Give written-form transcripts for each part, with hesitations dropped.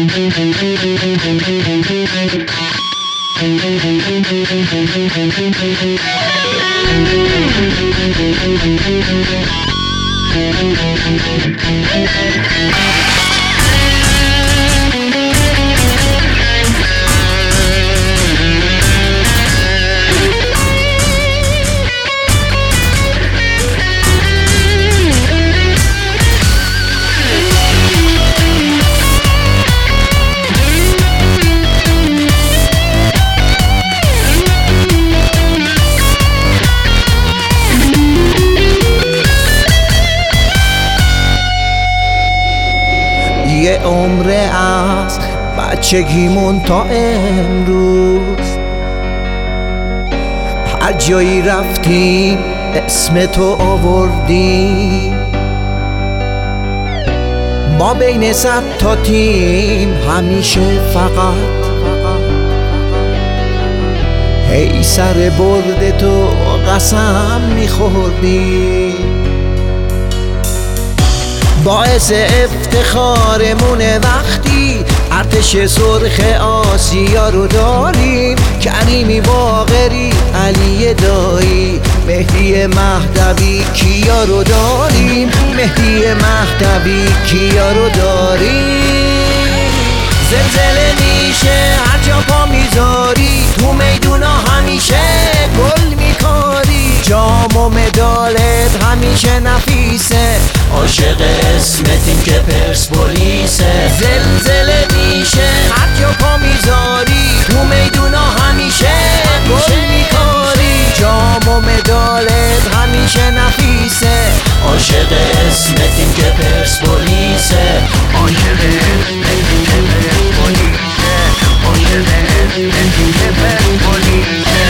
یه عمره از بچگیمون تا امروز هر جایی رفتیم اسم تو آوردیم. ما بین 100 تا تیم همیشه فقط هی سر برد تو قسم میخوردیم. باعث افتخارمونه وقتی ارتش سرخ آسیا رو داریم. کریمی باقری، علی دایی، مهدی مهدوی، کیا رو داریم. مهدی مهدوی، کیا رو داریم. زلزله میشه هر جا پا میذاری، تو میدونا همیشه گل میکاری. جام و مدالت همیشه نفیسه، عاشق اسمتیم که پرسپولیسه. زلزله میشه هر جا پا میذاری، تو میدونا همیشه گل میکاری. جام و مدالت همیشه نفیسه، عاشق اسمتیم که پرسپولیسه. عاشق اسمتیم که پرسپولیسه، عاشق اسمتیم که پرسپولیسه.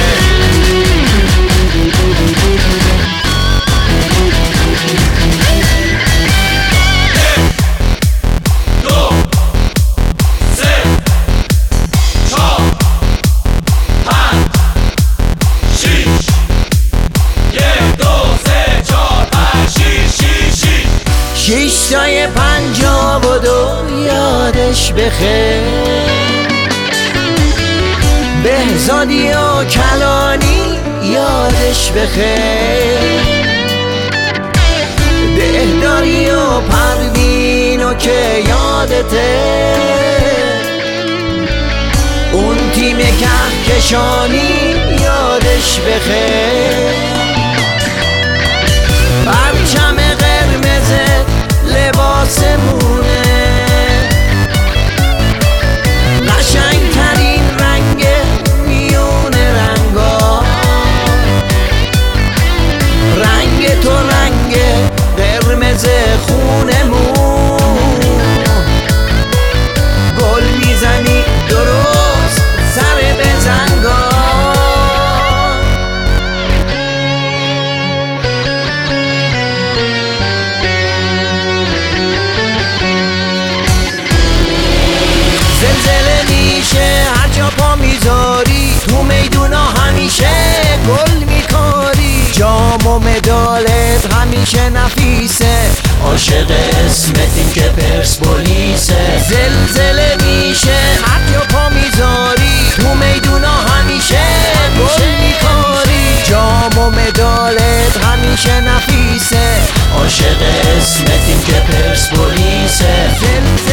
شیشتای 52 یادش بخیر، بهزادی و کلانی یادش بخیر. دهداری و پروینو که یادته، اون تیم کهکشانی یادش بخیر. پرچم قرمز لباسمونه، قشنگترین رنگ میون رنگا. رنگ تو رنگ قرمز خونمون، گل میزنی درست سر بزنگا. زلزله میشه هر جا پا میذاری، تو میدونا همیشه گل میکاری. جام و مدالت همیشه نفیسه، عاشق اسمتیم که پرسپولیسه. زلزله میشه هر جا پا میذاری، تو میدونا همیشه گل میکاری. جام و مدالت همیشه نفیسه، عاشق اسمتیم که پرسپولیسه.